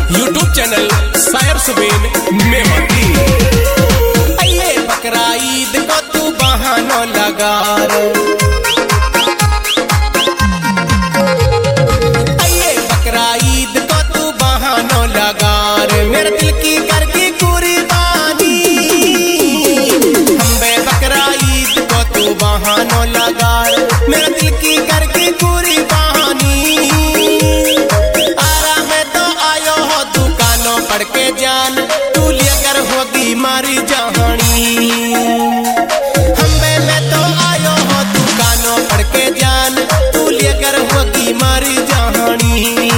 YouTube channel शायर सुबेन मेमती। ये बकरा ईद को तू बहाना लगा रे, ये बकरा ईद को तू बहाना लगा रे, मेरे दिल की करके कुर्बानी। हम बे बकरा ईद को तू बहाना लगा रे, मेरे दिल की करके कुर्बानी। आराम तो आयो हो दुकानों पढ़ के जान, तू लेकर होगी मारी जहानी। हम बे मैं तो आयो हो दुकानों पढ़ के जान, तू लेकर होगी मारी जहानी।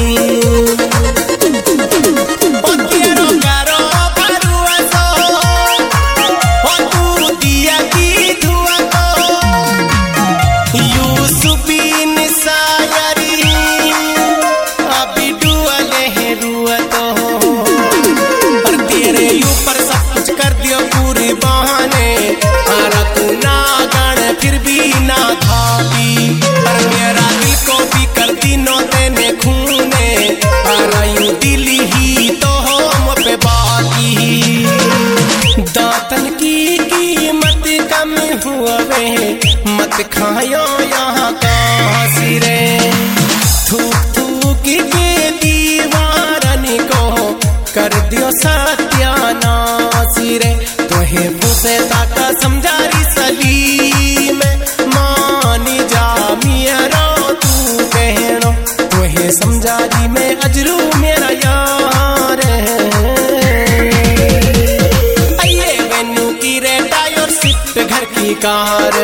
फिर भी ना थापी पर मेरा दिल को भी कर दिनों तेने खूने, आरायू दिल ही तो हो पे बाकी। दातन की कीमत कम हुआ वे, मत खायो यहाँ का सिरे। थूक थूक के दीवारन को कर दियो सत्यानाश रे, तोहे फुसे ताका समझारी सलीम। मानी जा मेरा तू कहनो, तोहे समझारी में अजरू मेरा यार है। ये वेन्यू की रे टायर सिफ्ट घर की कार,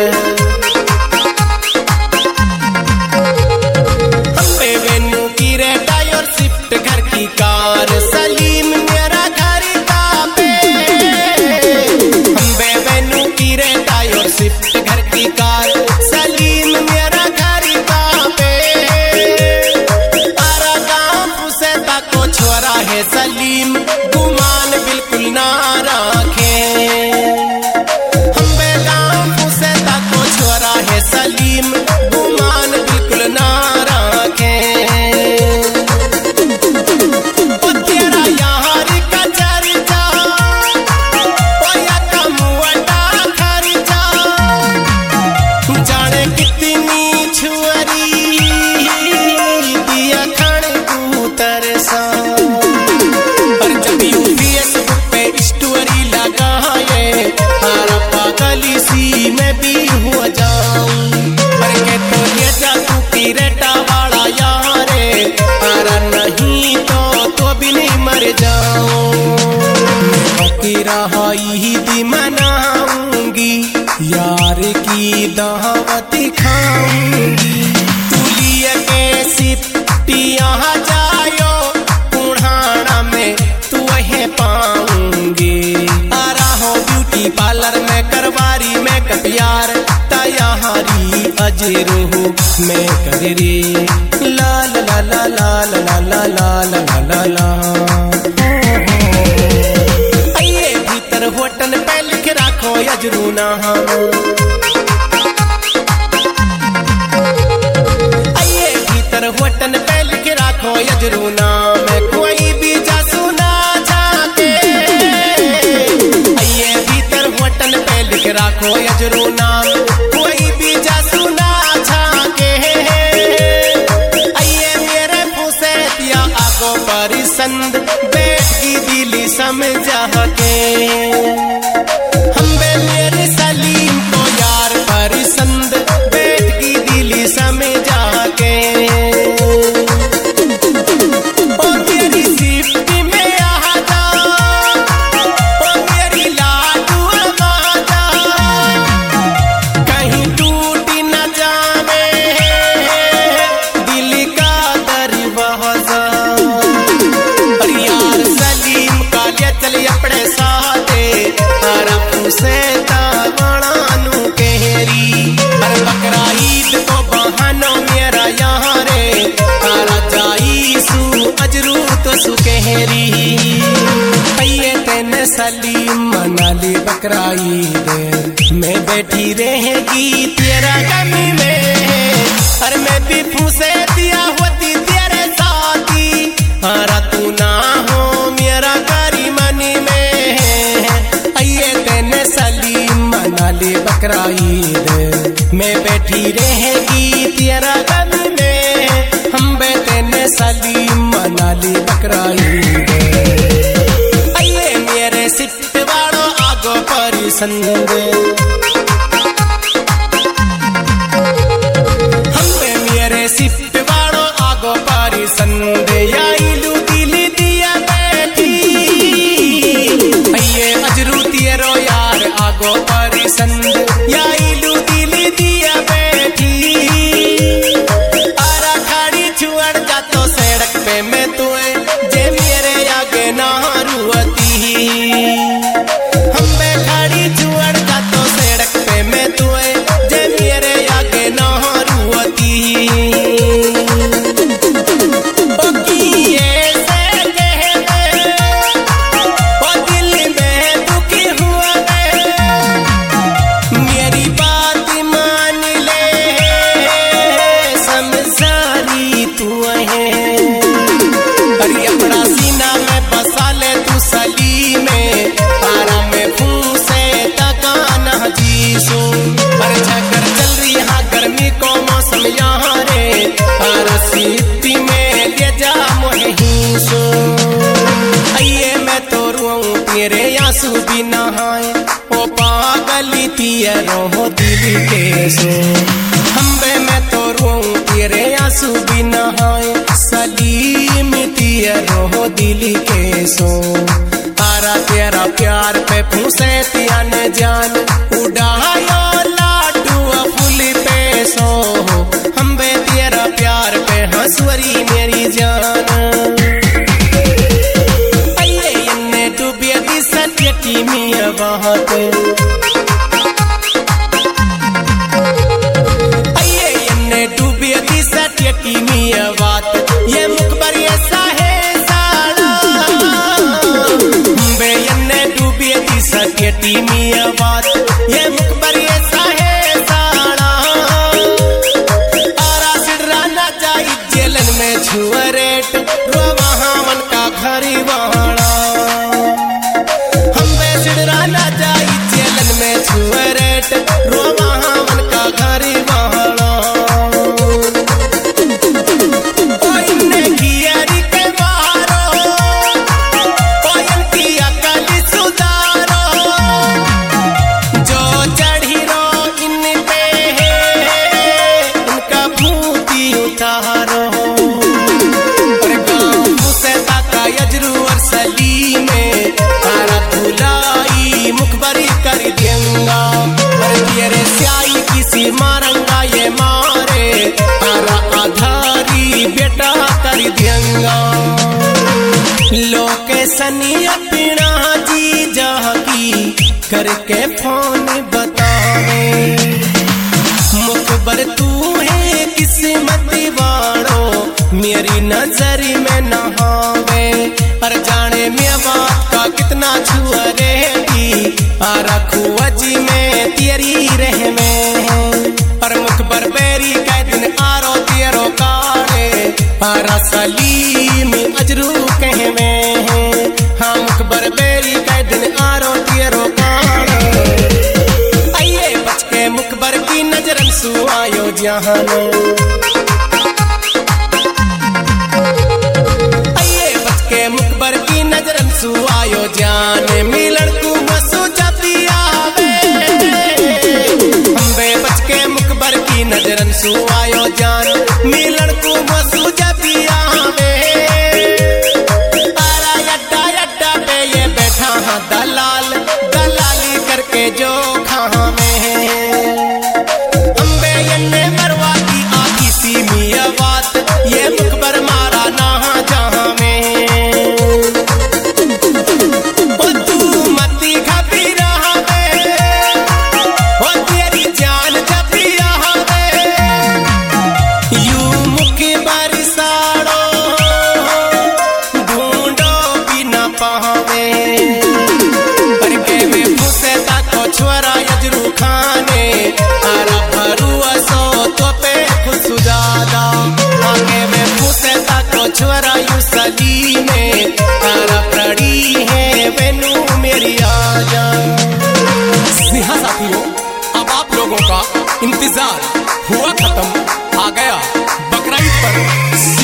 वेन्यू की रे टायर सिफ्ट घर की कार। सलीम मेरा घर का पे, हम वेन्यू की रे टायर सिफ्ट घर की कार। सलीम मेरा घर का पे, आरा गांव से ताको छोरा है सलीम, गुमान बिल्कुल ना रखे। हम गांव से ताको छोरा है सलीम, गुमान बिल्कुल ना रखे। तेरा यार का चर्चा जाने कितनी छुअरी दिया खाने को तरसा। पर जब यू फेसबुक पे स्टोरी लगाए, हर पागली सी मैं भी हो जाऊं। पर के तो ये जादू की रेटा वाला यारे, पर नहीं तो भी नहीं मर जाऊं। बाकी रहा ईद मनाऊंगी, यार की दावत खाऊंगी। तू लिए के सिफ्टियाँ जायो, पुढ़ाना में तू वहीं पाऊंगी। आ रहा हो ब्यूटी पार्लर में करवारी में कटियार, तैयारी अजरू में कर रे। ला ला ला ला ला ला ला ला ला ला। ये भीतर होटल पे लिख रखो अजरू ना हम, ये भीतर होटल पे लिख रखो अजरू नाम। कोई भी जा सुना जाके, ये भीतर होटल पे लिख रखो अजरू नाम। कोई भी जा सुना जाके, ये मेरे फुसे दिया आगो परिसंद, बैठ की दिली समझा के। हम मेरे सलीम को यार परिसंद, बैठ की दिली समझा के। ओ तेरी सिफ्ट में आ जा, ओ मेरी लाडू आजा, कहीं टूट न जावे दिल का दरवाजा। और यार सलीम का ले चल अपने साथे, से तावणानु केहरी। हर बकरा ईद को बहानो मेरा यहाँ रे, तारा जाई सू अजरू तो सुकेहरी। ये तेने सलीम मना ली बकरा ईद, मैं बैठी रहेगी तेरा गमी में। और मैं भी फूसे दिया होती तेरे साथी, हरा तू ना हो मनाली बकरा ईद में बैठी रहेगी तेरा गम में, हम बेटे ने सलीम मनाली बकरा ईद। अये मेरे सिट वालों आगो परिसंद, सिफ्ट वाड़ो आगो पारी संदे याइलू दिली दिया बैठी, अये अजरू तेरो यार आगो पारी संदे याइलू दिली दिया बैठी। आरा खाड़ी छुअड़ जातो सड़क पे मैं तुए जे मेरे आगे ना रुअती, हम बे खाड़ी छुअड़ जातो सड़क पे मैं तुए जे मेरे आगे ना रुअती। तेरे आंसू भी नहाए ओ पागली तियरो हो दिल के सो, हम्बे मैं तो रोऊं तेरे आंसू भी नहाए सलीम तियरो हो दिल के सो। आरा तेरा प्यार पे फूसे तिया ने जान उड़ायो लाडू फूल पे सो, हम्बे तेरा प्यार पे हंसवरी मेरी जान। मिया बात अये इन्ने डूबी दी सत्य की मिया बात, ये मुखबर ये साहे साड़ा बे इन्ने डूबी दी सत्य की मिया बात, ये मुखबर ये साहे साड़ा। आरा सिडरा ना जाई जेलन में छुअरेट रो वहां मन का घरी वहाड़ा, ना जाई जेलन में छुअरेट रो वहां मन का घरी वहाड़ा। ओ इन्ने कियारी के मारो ओ इनकी अकल सुधारो, जो चढ़ी रो इन पे इनका भूती उतारो। और गाँव से ताका यजरू और सलीम तारा धुलाई मुखबरी कर देंगा, पर तेरे स्याई किसी मारंगा ये मारे तारा आधारी बेटा कर देंगा। लोकेशन अपना जी जागी करके फोन बतावे, मुखबर तू है किस्मत वालो मेरी नजर में नहावे, पर जाने में बात का कितना छुआ रहेगी आरा खुआजी में तेरी रह में, पर मुखबर बेरी का दिन आरो तेरो काड़े आरा सलीम अजरू कह में, हाँ मुखबर बेरी का दिन आरो तेरो काड़े। आइए बच के मुखबर की नजरन सुआयो जहानो, मुखबर की नजरन सुआयो जान मिलन को मसू जबी आवे, हम्बे बच के मुखबर की नजरन सुआयो जान मिलन को मसू जबी आवे। आरा यड्डा यड्डा पे ये बैठा हाँ दलाल दलाली करके जो खा में, हम्बे यन्ने मरवा की आखी सी मिया बात ये मुखबर मारा ना जहां में। साड़ो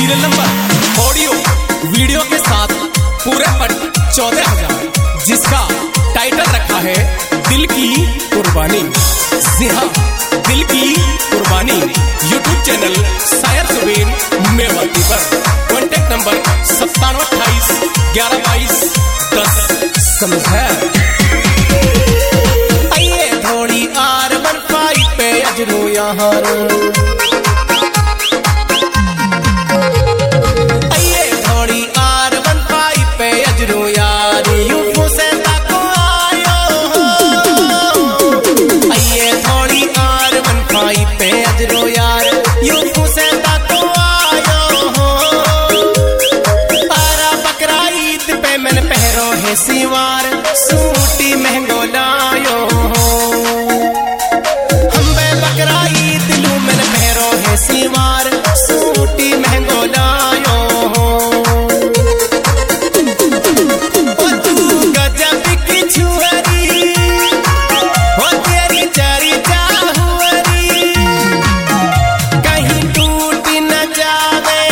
सीरियल नंबर, ऑडियो वीडियो के साथ पूरे पर 14,000, जिसका टाइटल रखा है दिल की कुर्बानी। जी हाँ, दिल की कुर्बानी यूट्यूब चैनल शायर सुबीन मेवाती पर। कॉन्टेक्ट नंबर 9728 1122 10 समझे। आइए थोड़ी R15 पे अजरू यार, आइए थोड़ी R15 पे अजरू यार, यूं से ताको आयो। आइए थोड़ी R15 पे अजरू यार, यूं से ताको आयो। आरा बकरा ईद पे मैंने पहरो है सिवार, सूटी महंगो लायो। हम बे बकरा ईद लू मैंने पहरो है सिवार, सूटी महंगो लायो। ओ तू गजब की छुअरी, ओ तेरी चारी चाहुअरी, कहीं टूट न जावे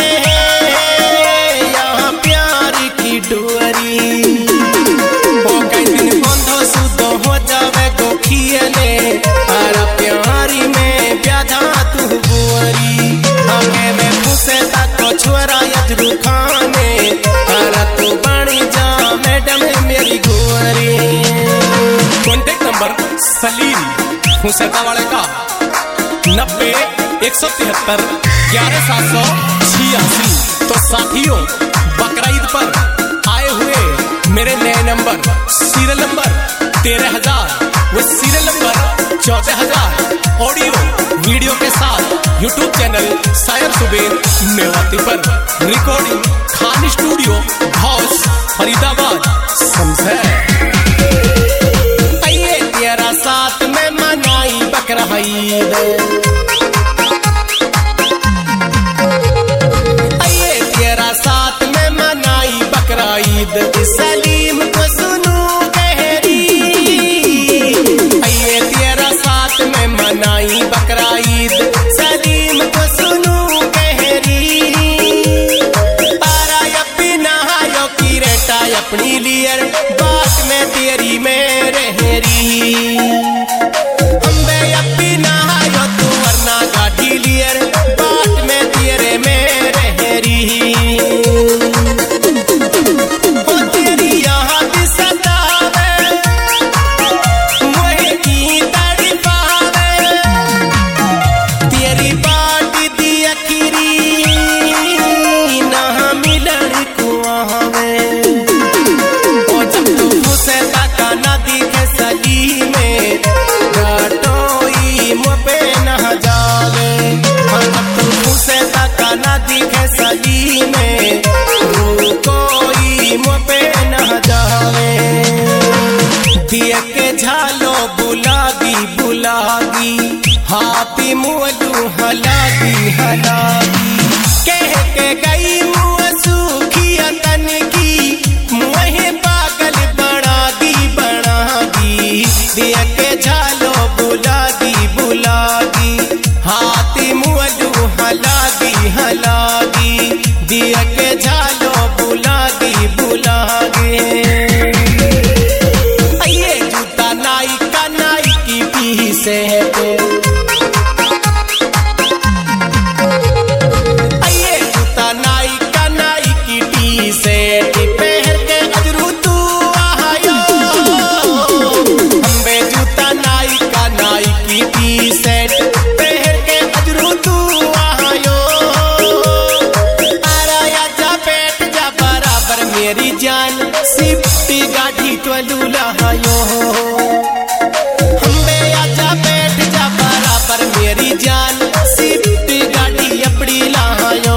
यहाँ प्यार की डुअरी। ओ कई दिन बंधो सुधो हो जावे गो खियले, आरा प्यारी में प्यादा तू बुअरी। आगे में फुसे ताको छुअरा यजरू खाने, आरा तू बनी जा मैडम मेरी गुअरी। कॉन्टेक्ट नंबर सलीम हुसैना वाले का 90 173 11 786। तो साथियों, बकरा ईद पर आए हुए मेरे नए नंबर सीरियल नंबर 13,000 व सीरियल नंबर 14,000 ऑडियो वीडियो के साथ यूट्यूब चैनल शायर सुबीन मेवाती पर। Recording Khan studio house Faridabad समझे। आइए तेरा साथ में मनाई बकरा ईद, आइए तेरा साथ में मनाई बकरा ईद। सलीम को सुनू गहरी, आइए तेरा साथ में मनाई बकरा ईद। सलीम को सुनू गहरी, आरा अपनी नहायो की रेटा अपनी लियर, बात में तेरी में रहरी। अम्बे अपनी नहायो तू वरना गाड़ी लियर, बात में तेरे में रहरी। ओ तेरी याद सतावे, मोहे की तड़पावे, तेरी बाट दी अखिरी ना मिलन को आवे। ओ जब तू खुसे ताका ना दिखे सली में, घाटोई मुझे न जावे। हाँ जब तू खुसे ताका ना दिखे सली में, कोई मुझे न जावे। दिया के झालो बुलागी बुलागी, हाथी मुँह हलागी हलागी, कह के गई मुँह सूखी तन की, मुँह पागल बनागी बनागी। दिया के झालो बुलागी बुलागी, हाथी मुँह हलागी हलागी, दिया के झालो बुलागी बुलागी। आइए जूता नाई का नाई की पीसे है, आइए जूता नाई का नाई की टी-शर्ट पहन के अजरू तू आयो। अम्बे जूता नाई का नाई की टी-शर्ट पहन के अजरू तू आयो। आरा जा बैठ जा बराबर मेरी जान, सिफ्टी गाड़ी तो लुलायो। अम्बे आजा बैठ जा बराबर मेरी जान, सिफ्टी गाड़ी अपनी लायो।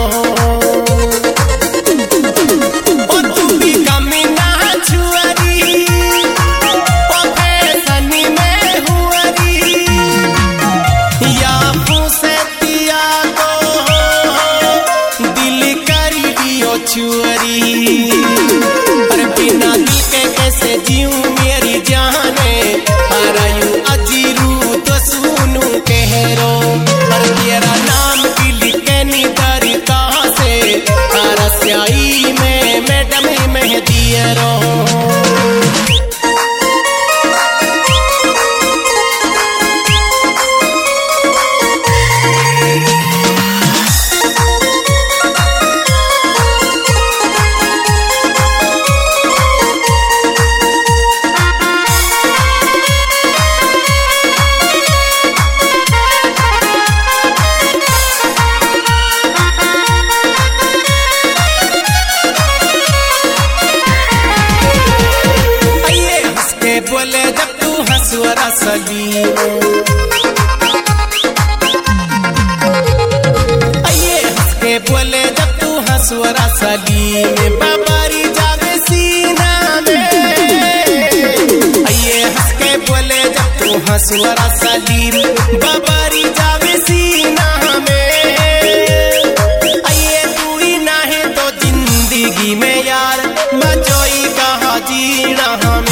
ओ तू भी कमी ना छुअरी, ओ फैसनी में हुअरी, या फूसे दिया को दिल कर दियो छुअरी। अरे बिना दिल के कैसे जीऊं मेरी जाने, डियरो। बोले जब तू हंसुआ सलीम, आइए हंस के बोले जब तू हंसुआ सलीम, बाबारी जावे सीना में। आइए हंस के बोले जब तू हंसुआ सलीम, बाबारी जावे सीना में। आइए तू ही ना है तो जिंदगी में यार मजोई कहा जीना हमें।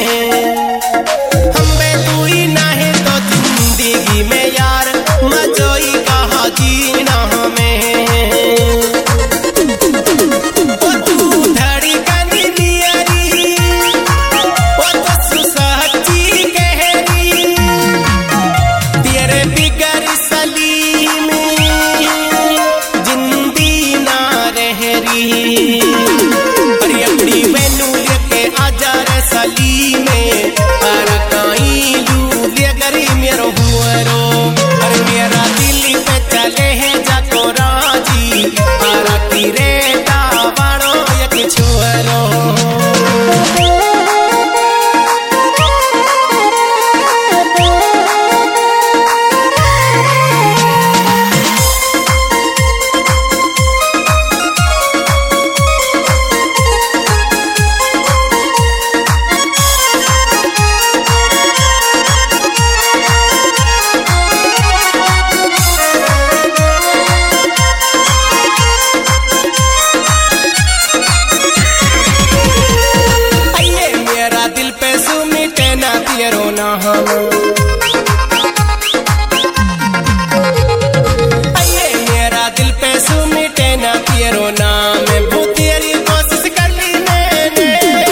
आइए मेरा दिल पे सुमिटे ना तेरो नाम, तेरी कोशिश कर ली मैंने।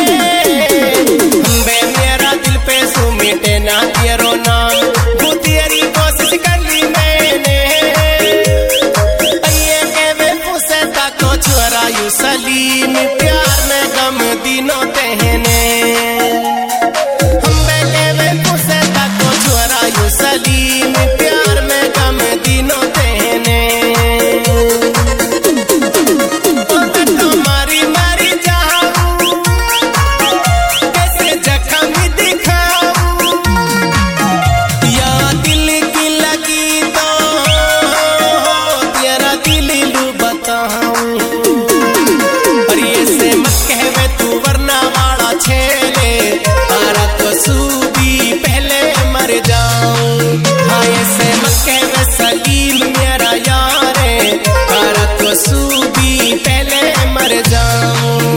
मेरा दिल पे सुमिटे ना तेरो नाम, तेरी कोशिश कर ली मैंने। आइए के पूछे ताको छोरा यू सलीम, प्यार में गम दिनों तहने। सलीम प्यार में गम दिनों तेने। मारी मारी जाऊं कैसे जख्म दिखाऊं, या दिल की लगी तो तेरा दिल लू बताऊं। और ये से मत कहवे तू वरना वाला छेले, आरा तो सूबी पहले मर जाऊं। हाँ ऐसे मक्के में सलीम मेरा यारे, आरा तो सूबी पहले मर जाऊं।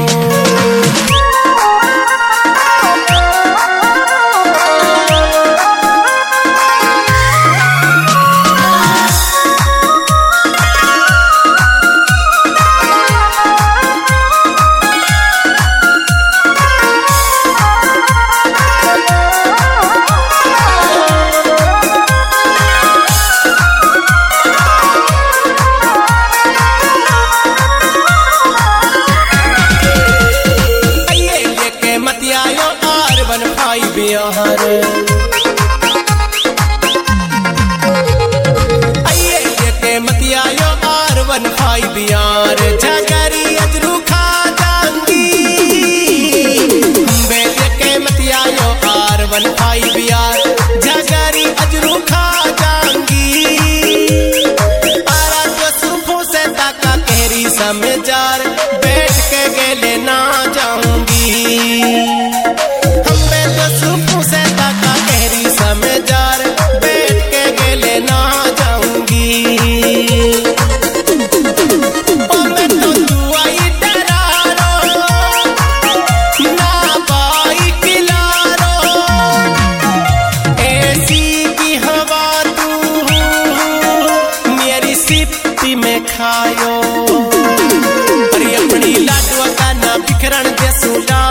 बिहार आइए लेके मतियायो R15 बिहार, झगरी अजरू खा जाऊंगी। लेके मतियायो R15 बिहार, झगरी अजरू खा जाऊंगी। आरा तो सुफू से ताका कहरी समझार, बैठ के गेले ना जाऊंगी। समझार बैठ के गेले ना जाऊंगी। और मैं तो दुआई डरारो ना पाई किलारो, ऐसी की हवा तू मेरी सिप्पी में खायो। और अपनी लाडवा का ना बिखरण जैसू